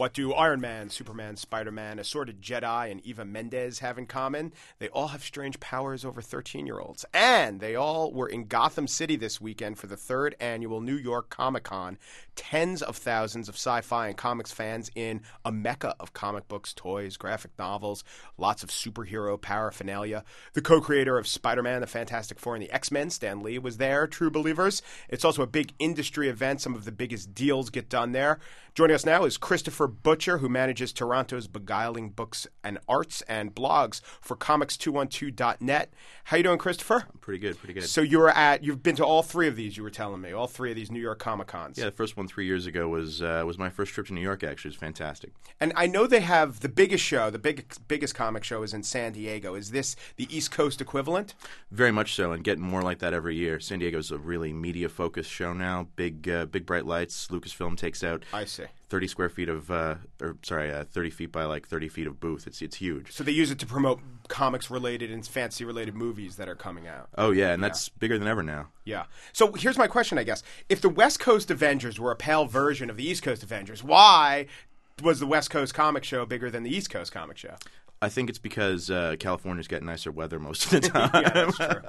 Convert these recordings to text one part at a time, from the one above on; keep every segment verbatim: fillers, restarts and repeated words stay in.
What do Iron Man, Superman, Spider-Man, assorted Jedi, and Eva Mendes have in common? They all have strange powers over thirteen-year-olds. And they all were in Gotham City this weekend for the third annual New York Comic-Con. Tens of thousands of sci-fi and comics fans in a mecca of comic books, toys, graphic novels, lots of superhero paraphernalia. The co-creator of Spider-Man, the Fantastic Four, and the X-Men, Stan Lee, was there, true believers. It's also a big industry event. Some of the biggest deals get done there. Joining us now is Christopher Butcher, who manages Toronto's beguiling books and arts and blogs for comics two one two dot net. How you doing, Christopher? I'm pretty good, pretty good. So you were at, you've been to all three of these, you were telling me, all three of these New York Comic Cons. Yeah, the first one three years ago was uh, was my first trip to New York, actually. It was fantastic. And I know they have the biggest show, the big, biggest comic show is in San Diego. Is this the East Coast equivalent? Very much so, and getting more like that every year. San Diego's a really media-focused show now. Big, uh, big bright lights. Lucasfilm takes out I see. thirty square feet of, uh, or sorry, uh, thirty feet by like thirty feet of booth. It's it's huge. So they use it to promote comics-related and fantasy-related movies that are coming out. Oh yeah, and that's bigger than ever now. Yeah. So here's my question, I guess. If the West Coast Avengers were a pale version of the East Coast Avengers, why was the West Coast Comic Show bigger than the East Coast Comic Show? I think it's because uh, California's getting nicer weather most of the time. Yeah, that's true.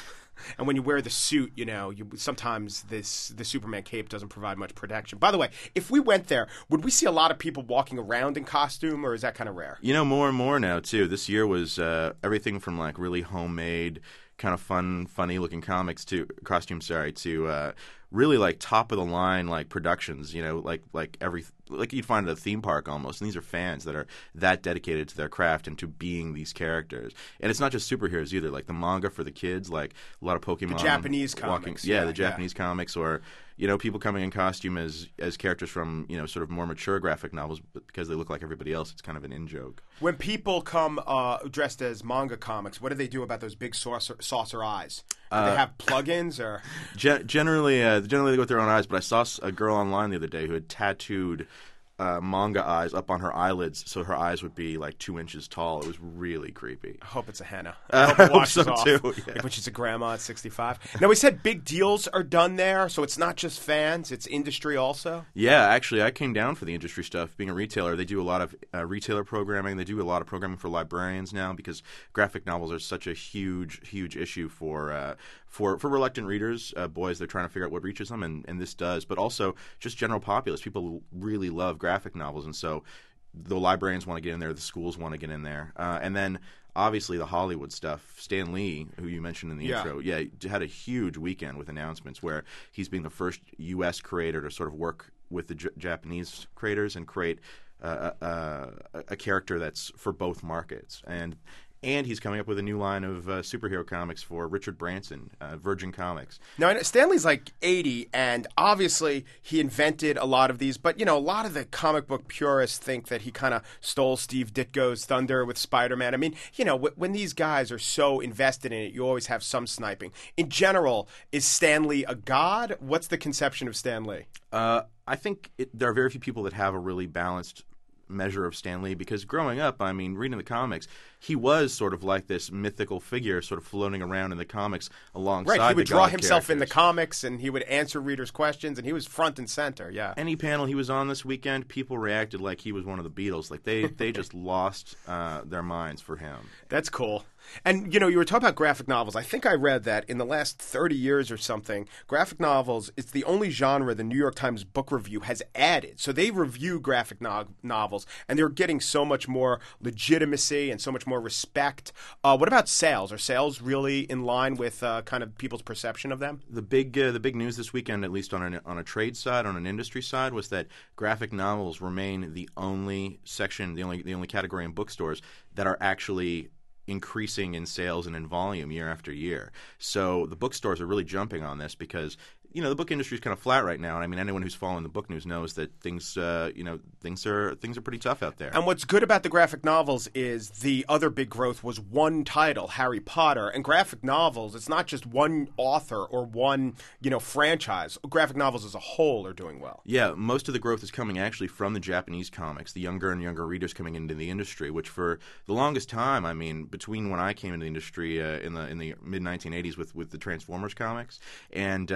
And when you wear the suit, you know, you, sometimes this the Superman cape doesn't provide much protection. By the way, if we went there, would we see a lot of people walking around in costume, or is that kind of rare? You know, more and more now, too. This year was uh, everything from, like, really homemade, kind of fun, funny-looking comics to – costumes, sorry, to uh, really, like, top-of-the-line, like, productions, you know, like like every – like you'd find at a theme park almost. And these are fans that are that dedicated to their craft and to being these characters. And it's not just superheroes either. Like the manga for the kids, like a lot of Pokemon. The Japanese walking, comics. Yeah, yeah the Japanese yeah. comics, or you know, people coming in costume as as characters from, you know, sort of more mature graphic novels, but because they look like everybody else, it's kind of an in-joke. When people come uh, dressed as manga comics, what do they do about those big saucer, saucer eyes? Do Uh, they have plugins or? Gen- generally, uh, generally they go with their own eyes. But I saw a girl online the other day who had tattooed Uh, manga eyes up on her eyelids, so her eyes would be like two inches tall. It was really creepy. I hope it's a henna. Uh, I hope I it hope washes so off. too, yeah. Like when she's a grandma at sixty-five. Now we said big deals are done there, so it's not just fans; it's industry also. Yeah, actually, I came down for the industry stuff. Being a retailer, they do a lot of uh, retailer programming. They do a lot of programming for librarians now because graphic novels are such a huge, huge issue for uh, for for reluctant readers, uh, boys. They're trying to figure out what reaches them, and, and this does. But also just general populace. People really love graphic novels, and so the librarians want to get in there. The schools want to get in there, uh, and then obviously the Hollywood stuff. Stan Lee, who you mentioned in the Yeah. intro, yeah, had a huge weekend with announcements where he's being the first U S creator to sort of work with the J- Japanese creators and create uh, uh, a, a character that's for both markets. And and he's coming up with a new line of uh, superhero comics for Richard Branson, uh, Virgin Comics. Now, I know Stanley's like eighty, and obviously he invented a lot of these, but, you know, a lot of the comic book purists think that he kind of stole Steve Ditko's thunder with Spider-Man. I mean, you know, w- when these guys are so invested in it, you always have some sniping. In general, is Stan Lee a god? What's the conception of Stan Lee? Uh, I think it, there are very few people that have a really balanced measure of Stan Lee, because growing up, I mean, reading the comics, he was sort of like this mythical figure sort of floating around in the comics alongside Right, he would the draw God himself in the characters. comics, and he would answer readers' questions, and he was front and center, yeah. Any panel he was on this weekend, people reacted like he was one of the Beatles. Like they, they just lost uh, their minds for him. That's cool. And, you know, you were talking about graphic novels. I think I read that in the last thirty years or something, graphic novels, it's the only genre the New York Times Book Review has added. So they review graphic no- novels, and they're getting so much more legitimacy and so much more respect. Uh, what about sales? Are sales really in line with uh, kind of people's perception of them? The big uh, the big news this weekend, at least on an, on a trade side, on an industry side, was that graphic novels remain the only section, the only the only category in bookstores that are actually increasing in sales and in volume year after year. So the bookstores are really jumping on this because, you know, the book industry is kind of flat right now. And I mean, anyone who's following the book news knows that things, uh, you know, things are things are pretty tough out there. And what's good about the graphic novels is the other big growth was one title, Harry Potter. And graphic novels, it's not just one author or one, you know, franchise. Graphic novels as a whole are doing well. Yeah, most of the growth is coming actually from the Japanese comics, the younger and younger readers coming into the industry, which for the longest time, I mean, between when I came into the industry uh, in the in the mid nineteen eighties with, with the Transformers comics and uh, maybe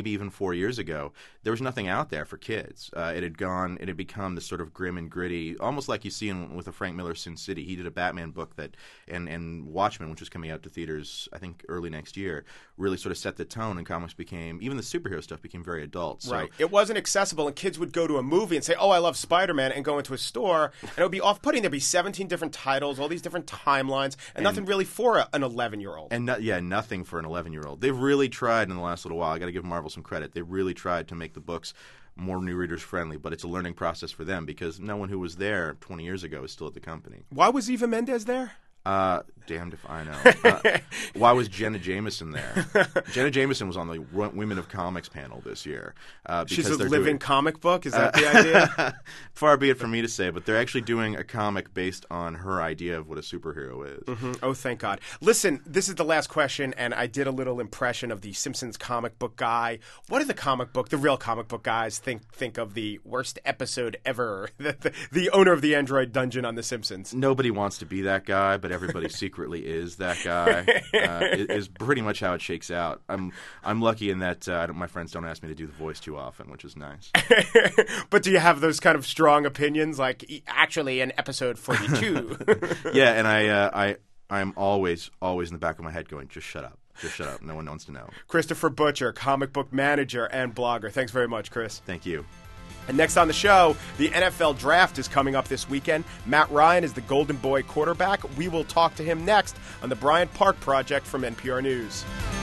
maybe even four years ago, there was nothing out there for kids. Uh, it had gone, it had become this sort of grim and gritty, almost like you see in, with a Frank Miller Sin City. He did a Batman book that, and, and Watchmen, which is coming out to theaters, I think, early next year, really sort of set the tone, and comics became, even the superhero stuff became very adult. So, right. It wasn't accessible, and kids would go to a movie and say, oh, I love Spider-Man, and go into a store, and it would be off-putting. There'd be seventeen different titles, all these different timelines, and, and nothing really for a, an eleven-year-old. And no, yeah, nothing for an eleven-year-old. They've really tried in the last little while. I got to give Marvel some credit. They really tried to make the books more new readers friendly, but it's a learning process for them because no one who was there twenty years ago is still at the company. Why was Eva Mendes there? Uh, damned if I know. Uh, why was Jenna Jameson there? Jenna Jameson was on the Women of Comics panel this year. Uh, She's a living doing, comic book? Is that uh, the idea? Far be it from me to say, but they're actually doing a comic based on her idea of what a superhero is. Mm-hmm. Oh, thank God. Listen, this is the last question, and I did a little impression of the Simpsons comic book guy. What do the comic book, the real comic book guys, think think of the worst episode ever? the, the, the owner of the Android Dungeon on The Simpsons. Nobody wants to be that guy, but everybody secretly is that guy. Uh, is pretty much how it shakes out. I'm I'm lucky in that uh, my friends don't ask me to do the voice too often, which is nice. But do you have those kind of strong opinions, like actually in episode forty-two? Yeah, and I uh, I I'm always always in the back of my head going, just shut up, just shut up. No one wants to know. Christopher Butcher, comic book manager and blogger. Thanks very much, Chris. Thank you. And next on the show, the N F L Draft is coming up this weekend. Matt Ryan is the Golden Boy quarterback. We will talk to him next on the Bryant Park Project from N P R News.